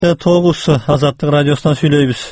9 Азаттык радиосунан сүйлөйбүз.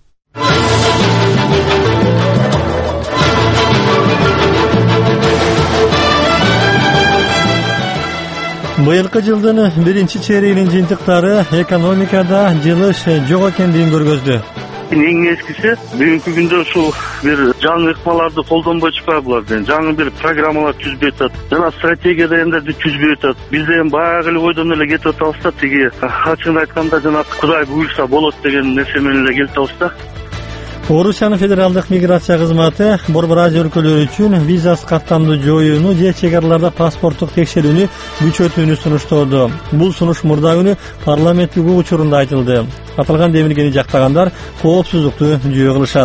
Быйылкы жылдын биринчи чейрегинин жыйынтыктары экономикада жылыш жок экендигин көргөздү. Эң эскиси бүгүнкү күндө ушул бир жаңы ыкмаларды колдонбой чыкпагылар, жаңы бир программалар түзбөй атат. Жана стратегия эндерди түзбөй атат. Биз эми баягы эле бойдон эле кетип атабыз да, тиги ачыгын айтканда жана Кудай буйрса болот деген нерсе менен эле келип атабыз да. Орусиянын федералдык миграция кызматы Борбор Азия өлкөлөрү үчүн визасыз каттамды жоюуну же чек араларда паспорттук текшерүүнү күчөтүүнү сунуштоодо. Бул сунуш мурда күнү парламент үгү учурунда айтылды. Аталган демилгени жактагандар коопсуздукту жөө кылышат.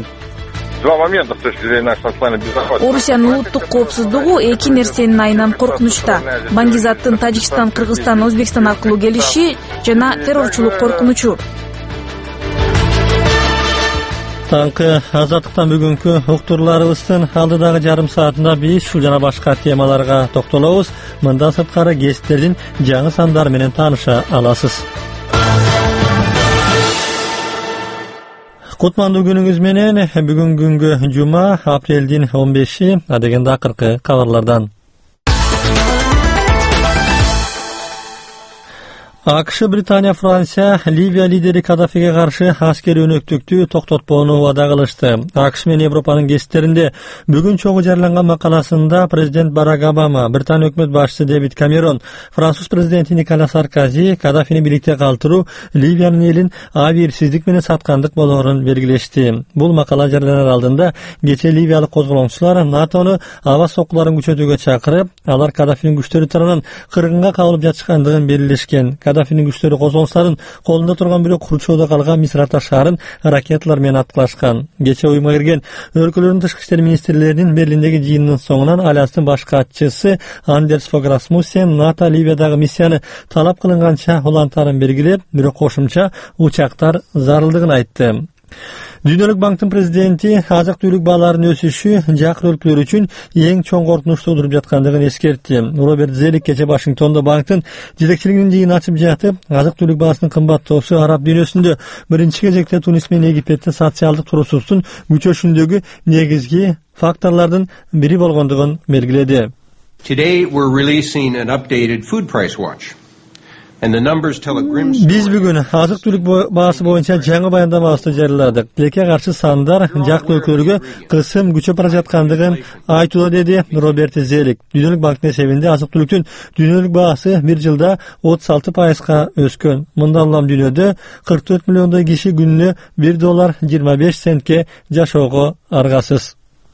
Орусиянын улуттук коопсуздугу эки нерсенин айынан коркунучта: Баңгизаттын Тажикстан, Кыргызстан, Өзбекстан аркылуу келиши жана террорчулук коркунучу. Таңкы Азаттыктан бүгүнкү уктурларыбыздын алдыдагы жарым саатында биз ушул жана башка темаларга токтолобуз. Мындан сырткары гесттердин жаңы сандары менен тааныша аласыз. Кутмандуу күнүңүз менен. Бүгүн күнгө жума, апрелдин 15-и. Адегенде акыркы кабарлардан. АКШ, Британия, Франция Ливия лидери Кадафиге каршы аскери өнөктүктү токтотпоону убада кылышты. АКШ менен Европанын гезиттеринде бүгүн чогуу жарыяланган макаласында президент Барак Обама, Британия өкмөт башчысы Дэвид Камерон, француз президенти Николя Саркози Кадафини бийликте калтыруу Ливиянын элин абийирсиздик менен саткандык болоорун белгилешти. Бул макала жарыяланар алдында кечээ ливиялык козголоңчулар НАТОну аба соккуларын күчөтүүгө чакырып, алар Кадафинин күчтөрү тарабынан кыргынга кабылып жатышкандыгын белгилешкен. Кадафинин күчтөрү козголоңчулардын колунда турган бирок Кручоодо калган Мисрата шаарын ракеталар менен аткылашкан. Кечээ уюмга кирген өлкөлөрдүн тышкы иштер министрлеринин Берлиндеги жыйынынын соңунан Альянстын баш катчысы Андерс Фог Расмуссен НАТО Ливиядагы миссияны талап кылынганча улантарын белгилеп, бирок кошумча учактар зарылдыгын айтты. Дүйнөлүк банктын президенти азык-түлүк бааларынын өсүшү жакын өлкөлөр үчүн эң чоң коркунуч туудуруп жаткандыгын эскертти. Роберт Зелик кечээ Вашингтондо банктын жетекчилигинин жыйынын ачып жатып, азык-түлүк баасынын кымбаттоосу араб дүйнөсүндө биринчи кезекте Тунис менен Египетте социалдык туруусуздуктун күчөшүндөгү негизги факторлордун бири болгондугун белгиледи. Today we're releasing an updated food price watch. Биз бүгүн азык-түлүк баасы боюнча жаңы баяндамабызды жарыяладык. Тилекке каршы сандар жакын өлкөлөргө кысым күчөп бара жаткандыгын айтууда, деди Роберт Зелик. Дүйнөлүк банктын эсебинде азык-түлүктүн дүйнөлүк баасы бир жылда 36%га өскөн. Мындан улам дүйнөдө 44 миллиондой киши күнүнө $1.25 жашоого аргасыз.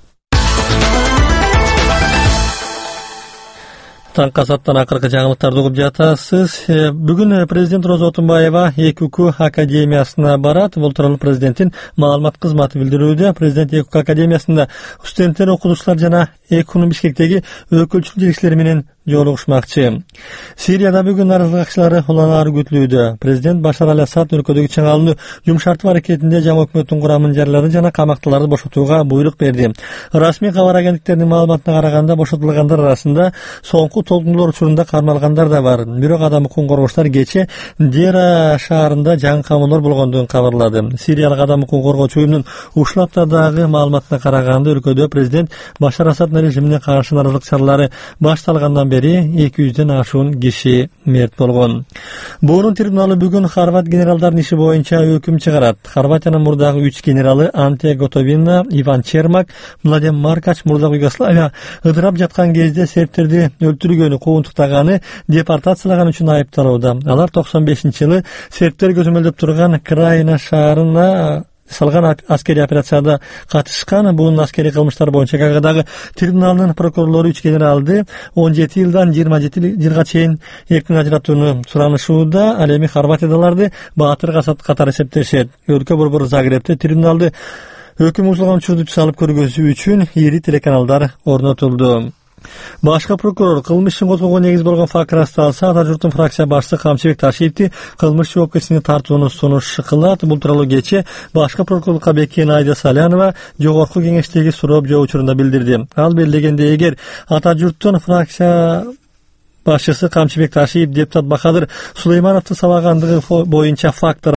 Таңкы Азаттан акыркы жаңылыктарды угуп жатасыз. Бүгүн президент Роза Отунбаева ЭКУ академиясына барат. Бул тууралуу президенттин маалымат кызматы билдирүүдө. Президент ЭКУ академиясында студенттер, окутуучулар жана ЭКУнун Бишкектеги өкүлчүлүк жетекчилери менен жолугушмакчы. Сирияда бүгүн наразылык акчалары уланары күтүлүүдө. Президент Башар Аль-Асад өлкөдөгү чыңалууну жумшартуу аракетинде жаңы өкмөттүн курамын жарыялады жана камактууларды бошотууга буйрук берди. Расмий кабар агенттиктеринин маалыматына караганда бошотулгандар арасында соңку толкунулар учурунда кармалгандар да бар. Бирок адам укугун коргоочулар кечээ Дера шаарында жаңы камоолор болгондугун кабарлады. Сириялык адам укугун коргоочу уюмдун ушул аптадагы маалыматына караганда өлкөдө президент Башар Асад режимине каршы наразылык чаралары башталгандан бери 200ден ашуун киши мерт болгон. Буунун трибуналы бүгүн Хорват генералдардын иши боюнча өкүм чыгарат. Хорватиянын мурдагы 3 генералы Анте Готовина, Иван Чермак, Младен Маркач мурдагы Югославия ыдырап жаткан кезде сербтерди өлтүргөнү, куугунтуктаганы, депортациялаган үчүн айыпталууда. Алар 95-жылы сербтер көзөмөлдөп турган Краина шаарына салган аскери операцияда катышкан. Бул аскери кылмыштар боюнча Гаагадагы трибуналынын прокурорлору 3 генералды 17 жылдан 27 жылга чейин эркин ажыратууну суранышууда. Ал эми Хорватиядаларды баатыр катары эсептешет. Өлкө борбору Загребте трибуналды өкүм узулган учурду салып көргөзүү үчүн ири телеканалдар орнотулду. Башкы прокурор кылмыш ишин козгоого негиз болгон факт расталса, Ата журттун фракция башчысы Камчыбек Ташиевди кылмыш жоопкерчилигине тартууну сунуш кылат. Бул тууралуу кечээ башкы прокурорлукка Бекин Айда Салянова Жогорку кеңештеги суроо жөө учурунда билдирди. Ал белгилегенде, эгер Ата журттун фракция башчысы Камчыбек Ташиев депутат Бахадыр Сулеймановду сабагандыгы боюнча факт